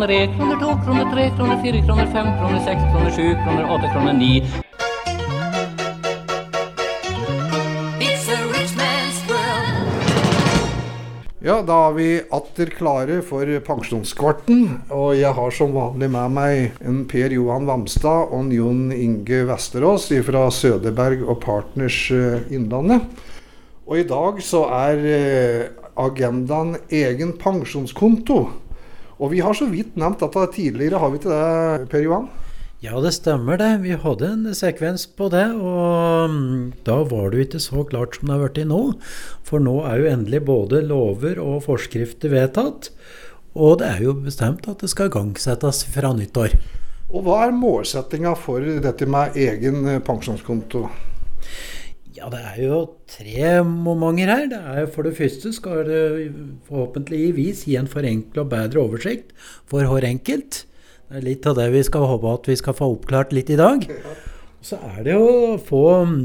kroner, 1 kroner, 2 kroner, 3 kroner, 4 kroner, 5 kroner, 6 kroner, 7 kroner, 8 kroner, 9. Ja, da er vi atter klare for pensjonskvarten, og jeg har som vanlig med meg en Per Johan Vamstad og Jon Inge Vesterås fra Søderberg og Partners Innlandet. Og i dag så er agendaen egen pensjonskonto. Og vi har så vidt nevnt dette tidligere, har vi ikke det, Per Johan? Ja, det stemmer det. Vi hadde en sekvens på det, og da var det jo ikke så klart som det har vært i nå. For nå er jo endelig både lover og forskrifter vedtatt, og det er jo bestemt at det skal gangsettes fra nyttår. Og hva er målsettinga for dette med egen pensjonskonto? Ja, det er jo 3 momenter her. Det er for det første skal det forhåpentligvis gi en forenklet og bedre oversikt for hver enkelt. Det er litt av det vi skal håpe at vi skal få oppklart litt i dag. Så er det å få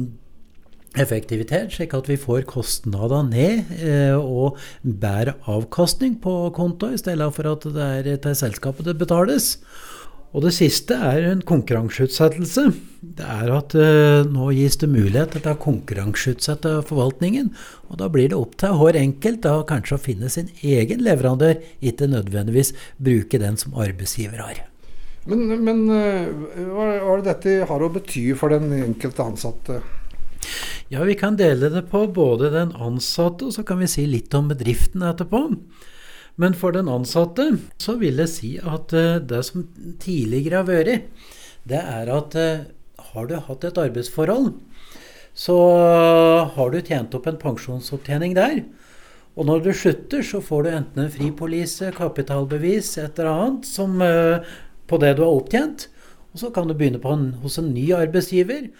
effektivitet, slik at vi får kostnader ned og bedre avkastning på konto, i stedet for at det er til selskapet det betales. Og det siste er en konkurranseutsettelse. Det er at nå gis det mulighet til å konkurranseutsette forvaltningen, og da blir det opp til hver enkelt da kanskje å finne sin egen leverandør, ikke nødvendigvis bruke den som arbeidsgiver har. Men hva er det dette har å bety for den enkelte ansatte? Ja, vi kan dele det på både den ansatte, og så kan vi si litt om bedriften etterpå. Men for den ansatte så vil jeg si at det som tidligere har vært, det er at har du hatt et arbeidsforhold, så har du tjent opp en pensjonsopptjening der. Og når du slutter, så får du enten en fripolise, kapitalbevis, et eller annet som, på det du har opptjent. Og så kan du begynne hos en ny arbeidsgiver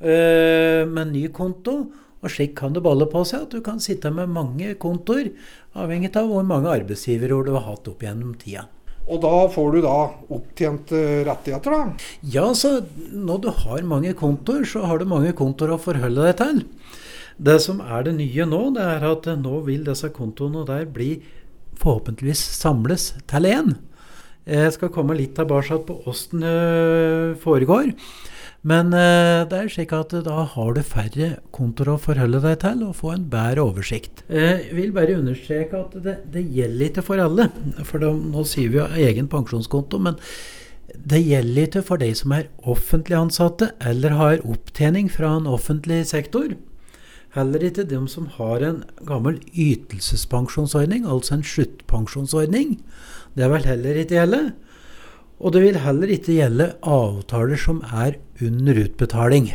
med en ny konto. Og slik kan det balle på seg at du kan sitte med mange kontoer, avhengig av hvor mange arbeidsgivere du har hatt opp gjennom tida. Og da får du da opptjent rettigheter da? Ja, så når du har mange kontoer, så har du mange kontoer å forholde deg til. Det som er det nye nå, det er at nå vil disse kontoene der bli forhåpentligvis samles til en. Jeg skal komme litt tilbake på hvordan det foregår. Men det er slik at da har du færre kontoer å forholde deg til og få en bedre oversikt. Jeg vil bare understreke at det gjelder ikke for alle. For nå sier vi jo egen pensjonskonto, men det gjelder ikke for de som er offentlig ansatte eller har opptjening fra en offentlig sektor. Heller ikke de som har en gammel ytelsespensjonsordning, altså en sluttpensjonsordning. Det vil heller ikke gjelde. Og det vil heller ikke gjelde avtaler som er under utbetaling.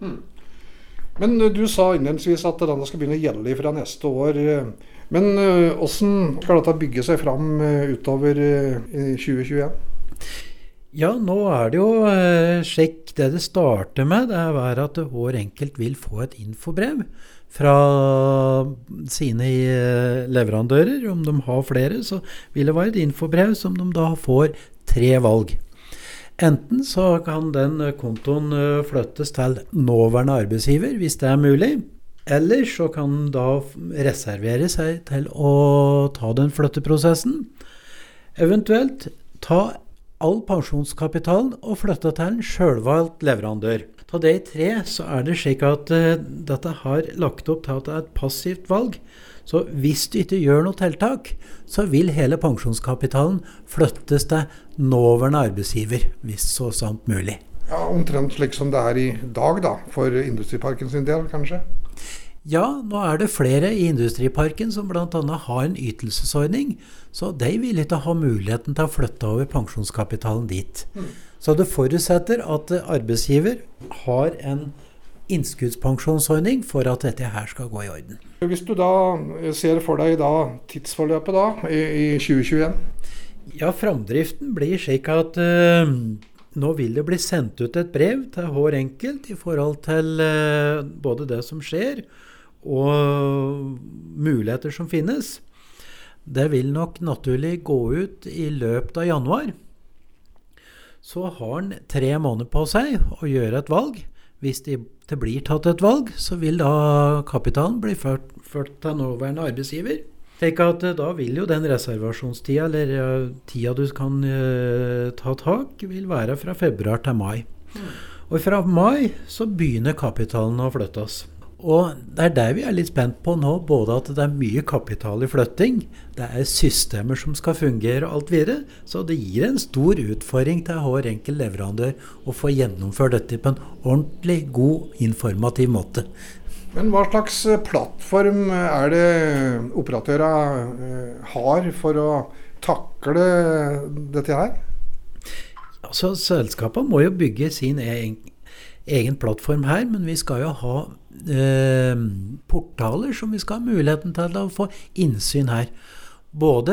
Men du sa innledningsvis at denne skal begynne å gjelde fra neste år. Men hvordan skal dette bygge seg fram utover 2021? Ja, nå er det jo slik det starter med. Det er at hver enkelt vil få et infobrev fra sine leverandører. Om de har flere, så vil det være et infobrev som de da får 3 valg. Enten så kan den kontoen flyttes til nåværende arbeidsgiver, hvis det er mulig. Eller så kan den da reservere seg til å ta den flytteprosessen. Eventuelt ta all pensjonskapitalen og flytte til en selvvalgt leverandør. Av de 3 så er det slik at dette har lagt opp til at det er et passivt valg. Så hvis du ikke gjør noe tiltak, så vil hele pensjonskapitalen flyttes til nåværende arbeidsgiver, hvis så sant mulig. Ja, omtrent slik som det er i dag da, for Industriparken sin del kanskje? Ja, nå er det flere i Industriparken som blant annet har en ytelsesordning, så de vil ikke ha muligheten til å flytte over pensjonskapitalen dit. Så det forutsetter at arbeidsgiver har en innskuddspensjonsordning for at dette her skal gå i orden. Hvis du da ser for deg da tidsforløpet da i 2021? Ja, framdriften blir slik at nå vil det bli sendt ut et brev til hver enkelt i forhold til både det som skjer og muligheter som finnes. Det vil nok naturlig gå ut i løpet av januar. Så har han 3 måneder på seg å gjøre et valg. Hvis det blir tatt et valg, så vil da kapitalen bli ført til nåværende arbeidsgiver. Tenk at da vil jo den reservasjonstida, eller tida du kan ta tak, vil være fra februar til mai. Og fra mai så begynner kapitalen å flyttes. Og det der vi litt spent på nå, både at det mye kapital i flytting, det systemer som skal fungere og alt videre, så det gir en stor utfordring til hver enkelt leverandør å få gjennomført dette på en ordentlig god, informativ måte. Men hva slags plattform det operatører har for å takle dette her? Altså, selskapet må jo bygge sin egen plattform her, men vi skal jo ha portaler som vi skal ha muligheten til å få innsyn her. Både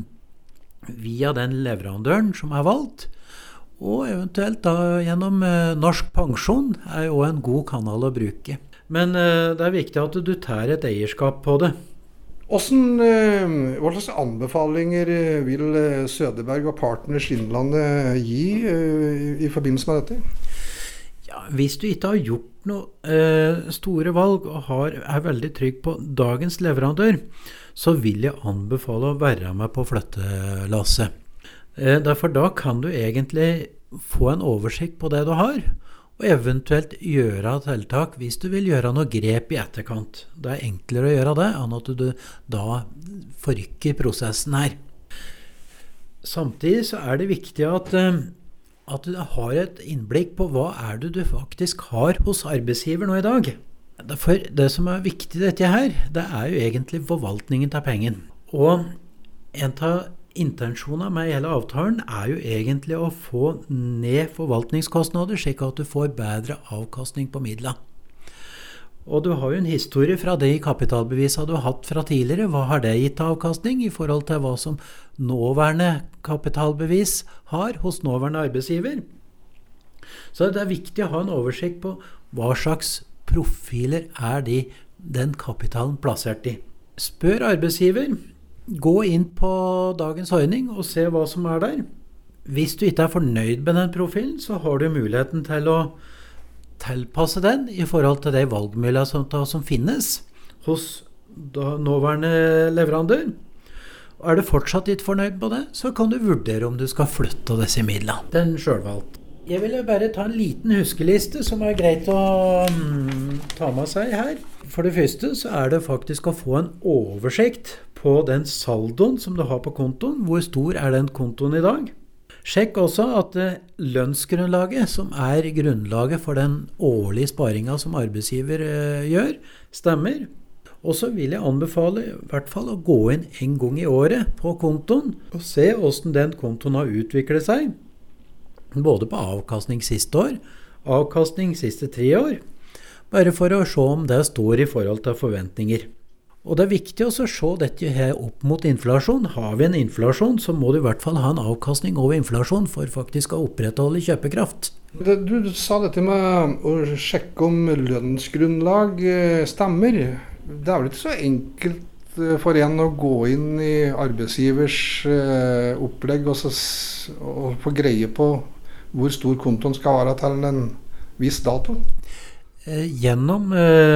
via den leverandøren som valgt, og eventuelt da gjennom Norsk Pensjon jo en god kanal å bruke. Men det viktig at du tar et eierskap på det. Hva slags anbefalinger vil Söderberg og Partners Innlandet gi i forbindelse med dette? Ja, hvis du ikke har gjort noe store valg og veldig trygg på dagens leverandør, så vil jeg anbefale å være med på flyttelasset. Derfor da kan du egentlig få en oversikt på det du har, og eventuelt gjøre tiltak hvis du vil gjøre noe grep i etterkant. Det enklere å gjøre det, enn at du da forrykker prosessen her. Samtidig så det viktig at du har et innblikk på hva det du faktisk har hos arbeidsgiver nå i dag. For det som viktig i dette her, det jo egentlig forvaltningen av pengen. Og en av intensjonen med hele avtalen jo egentlig å få ned forvaltningskostnader, slik at du får bedre avkastning på midler. Og du har jo en historie fra de kapitalbevisene du har hatt fra tidligere. Hva har det gitt avkastning i forhold til hva som nåværende kapitalbevis har hos nåværende arbeidsgiver? Så det viktig å ha en oversikt på hva slags profiler den kapitalen plassert i. Spør arbeidsgiver, gå inn på dagens ordning og se hva som der. Hvis du ikke fornøyd med den profilen, så har du muligheten til å tilpasse den i forhold til de valgmuligheter som finnes hos nåværende leverandør. Og du fortsatt ikke fornøyd på det, så kan du vurdere om du skal flytte disse midlene. Den selvvalgt. Jeg vil bare ta en liten huskeliste som greit å ta med seg her. For det første så det faktisk å få en oversikt på den saldoen som du har på kontoen. Hvor stor den kontoen i dag? Sjekk også at lønnsgrunnlaget, som grunnlaget for den årlige sparingen som arbeidsgiver gjør, stemmer. Og så vil jeg anbefale i hvert fall å gå inn en gang i året på kontoen og se hvordan den kontoen har utviklet seg. Både på avkastning siste år, avkastning siste 3 år, bare for å se om det står i forhold til forventninger. Og det viktig også å se dette her opp mot inflasjon. Har vi en inflasjon, så må du i hvert fall ha en avkastning over inflasjon for faktisk å opprettholde kjøpekraft. Du sa dette med å sjekke om lønnsgrunnlag stemmer. Det vel ikke så enkelt for en å gå inn i arbeidsgivers opplegg og få greie på hvor stor kontoen skal være til en viss dato? Gjennom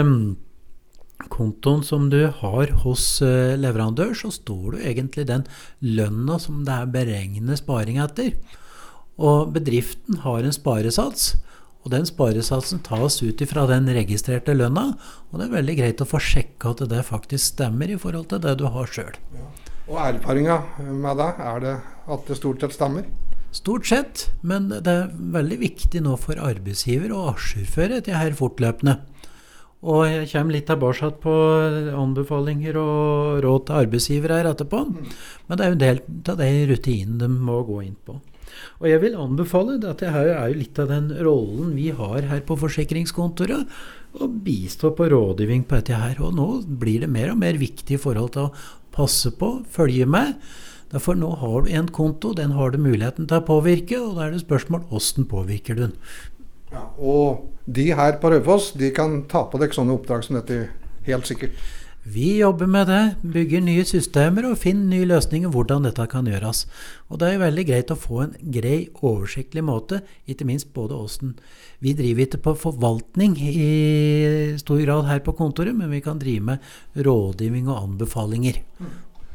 kontoen som du har hos leverandør, så står du egentlig den lønna som det beregnet sparing etter. Og bedriften har en sparesats, og den sparesatsen tas ut fra den registrerte lønna, og det veldig greit å få sjekka at det faktisk stemmer i forhold til det du har selv. Ja. Og erfaringen med det, det at det stort sett stemmer? Stort sett, men det veldig viktig nå for arbeidsgiver å ajourføre dette her fortløpende. Og jeg kommer litt tilbake på anbefalinger og råd til arbeidsgiver her etterpå, men det en del av de rutinene de må gå inn på. Og jeg vil anbefale at det her jo litt av den rollen vi har her på forsikringskontoret, å bistå på rådgivning på dette her. Og nå blir det mer og mer viktig i forhold til å passe på, følge med. Derfor nå har du en konto, den har du muligheten til å påvirke, og da det spørsmål, hvordan påvirker du den? Ja, og de her på Raufoss, de kan ta på deg sånne oppdrag som dette, helt sikkert. Vi jobber med det, bygger nye systemer og finner nye løsninger hvordan dette kan gjøres. Og det veldig greit å få en grei, oversiktlig måte, ikke minst både hvordan vi driver ikke på forvaltning i stor grad her på kontoret, men vi kan drive med rådgivning og anbefalinger.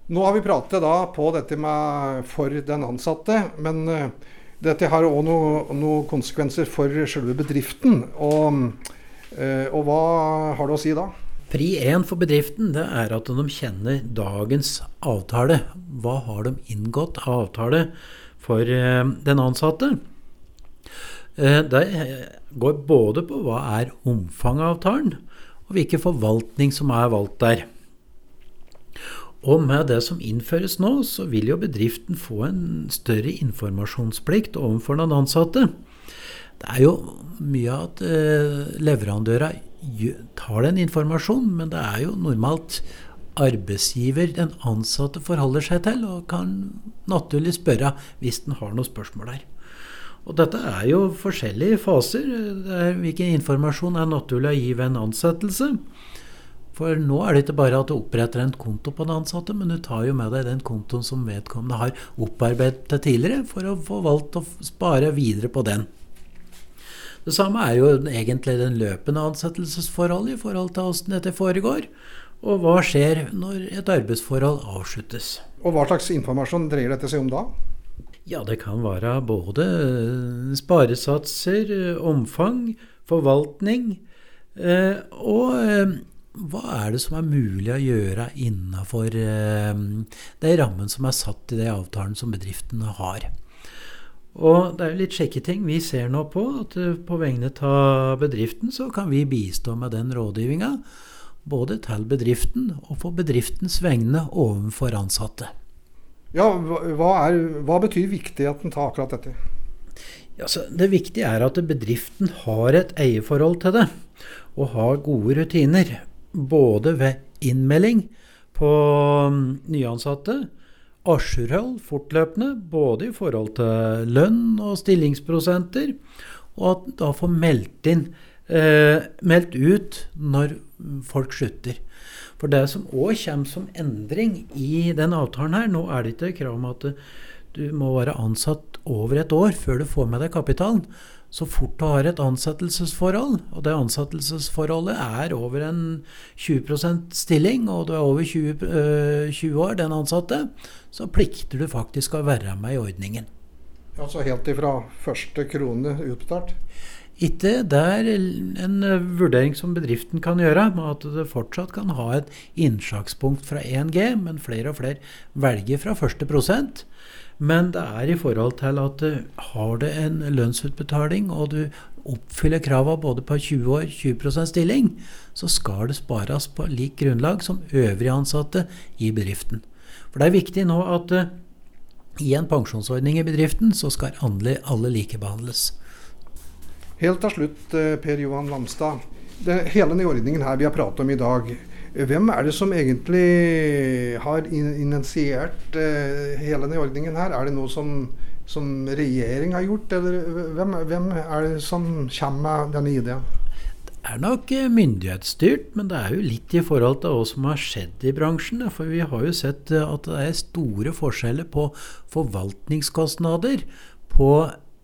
Nå har vi pratet da på dette med for den ansatte, men dette har også noen konsekvenser for selve bedriften. Og hva har du å si da? Pri 1 for bedriften det er at de kjenner dagens avtale. Hva har de inngått av avtale for den ansatte? Det går både på hva er omfanget av avtalen, og hvilken forvaltning som er valgt der. Og med det som innføres nå, så vil jo bedriften få en større informasjonsplikt overfor den ansatte. Det er jo mye at leverandører tar den informasjonen, men det er jo normalt arbeidsgiver den ansatte forholder seg til, og kan naturlig spørre hvis den har noen spørsmål der. Og dette er jo forskjellige faser. Hvilken informasjon er naturlig å gi ved en ansettelse? For nå er det ikke bare at du oppretter en konto på den ansatte, men du tar jo med deg den kontoen som vedkommende har opparbeidet tidligere, for å få valgt å spare videre på den. Det samme er jo egentlig den løpende ansettelsesforholdet i forhold til hvordan dette foregår, og hva skjer når et arbeidsforhold avsluttes. Og hva slags informasjon dreier dette seg om da? Ja, det kan være både sparesatser, omfang, forvaltning, og hva er det som er mulig å gjøre innenfor de rammen som er satt i de avtalen som bedriftene har. Og det er jo litt sjekketing vi ser nå på, at på vegne av bedriften så kan vi bistå med den rådgivningen, både til bedriften og for bedriftens vegne overfor ansatte. Ja, hva betyr viktigheten til akkurat dette? Ja, det viktige er at bedriften har et eierforhold til det, og har gode rutiner, både ved innmelding på nyansatte, ajourhold fortløpende, både i forhold til lønn og stillingsprosenter, og at da får meldt ut når folk slutter. For det som også kommer som endring i den avtalen her, nå er det ikke krav om at du må være ansatt over et år før du får med deg kapitalen. Så fort du har et ansettelsesforhold, og det ansettelsesforholdet er over en 20% stilling, og du er over 20 år den ansatte, så plikter du faktisk å være med i ordningen. Altså helt ifra første krone utbetalt? Ikke, det er en vurdering som bedriften kan gjøre, med at det fortsatt kan ha et innslagspunkt fra 1G, men flere og flere velger fra første prosent. Men det er i forhold til at har du en lønnsutbetaling, og du oppfyller kravet både på 20 år, 20% stilling, så skal det spares på lik grunnlag som øvrige ansatte i bedriften. For det er viktig nå at i en pensjonsordning i bedriften, så skal alle likebehandles. Helt til slutt, Per Johan Vamstad. Hele denne ordningen her vi har pratet om i dag, hvem er det som egentlig har initiert hele denne ordningen her? Er det noe som regjeringen har gjort, eller hvem er det som kommer med denne ideen? Det er nok myndighetsstyrt, men det er jo litt i forhold til hva som har skjedd i bransjen. For vi har jo sett at det er store forskjeller på forvaltningskostnader på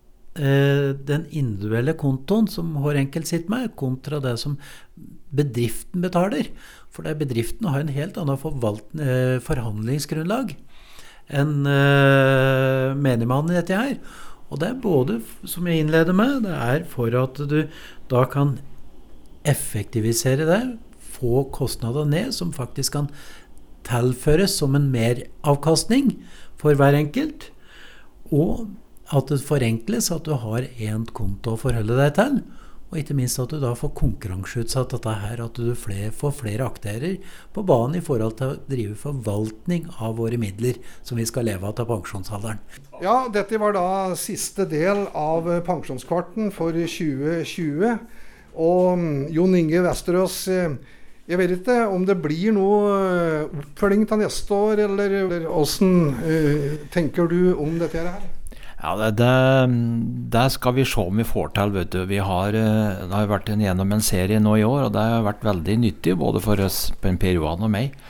den individuelle kontoen som hver enkelt sitter med, kontra det som bedriften betaler. For det bedriften har en helt annen forhandlingsgrunnlag enn menigmannen i dette her. Og det er både, som jeg innleder med, det er for at du da kan effektivisere det, få kostnader ned, som faktisk kan tilføres som en meravkastning for hver enkelt, og at det forenkles at du har en konto å forholde deg til, og ikke minst at du da får konkurranseutsatt dette her, at du får flere aktører på banen i forhold til å drive forvaltning av våre midler som vi skal leve av til pensjonsalderen. Ja, dette var da siste del av Pensjonskvarten for 2020. Og Jon Inge Westerås, jeg vet ikke om det blir noe oppfølging til neste år, eller hvordan tenker du om dette her? Ja, det skal vi se om vi får til, vet du. Det har vært gjennom en serie nå i år, og det har vært veldig nyttig, både for oss, Per Johan og meg,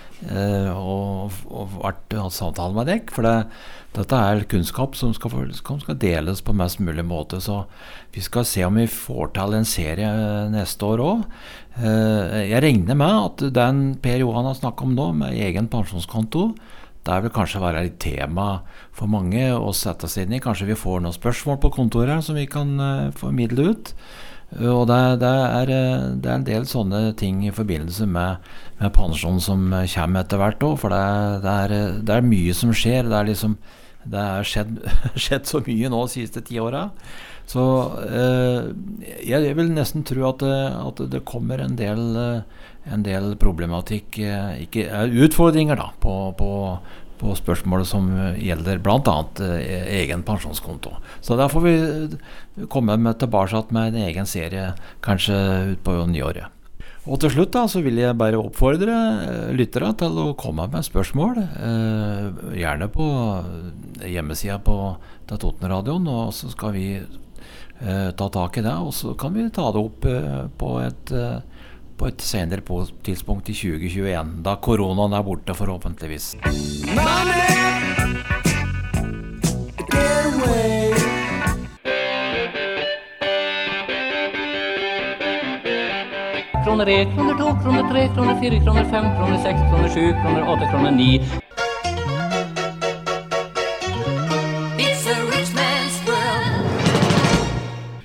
og vært samtale med deg, for dette er kunnskap som skal deles på mest mulig måte, så vi skal se om vi får til en serie neste år også. Jeg regner med at den Per Johan har snakket om nå, med egen pensjonskonto, det vel kanskje være et tema for mange å sette seg inn i. Kanskje vi får noen spørsmål på kontoret som vi kan formidle ut. Og det er en del sånne ting i forbindelse med pensjon som kommer etter hvert også, for det er mye som skjer. Det er skjedd så mye nå de siste 10 årene. Så jeg vil nesten tro at det kommer en del problematikk, utfordringer da, på spørsmålet som gjelder blant annet egen pensjonskonto. Så der får vi komme tilbake med en egen serie, kanskje ut på nyåret. Og til slutt da, så vil jeg bare oppfordre lyttere til å komme med spørsmål, gjerne på hjemmesiden til Totenradioen, og så skal vi ta tak i det, og så kan vi ta det opp på et senere tidspunkt i 2021, da koronaen er borte forhåpentligvis. Kroner 1, kroner 2, kroner 3, kroner 4, kroner 5, kroner 6, kroner 7, kroner 8, kroner 9.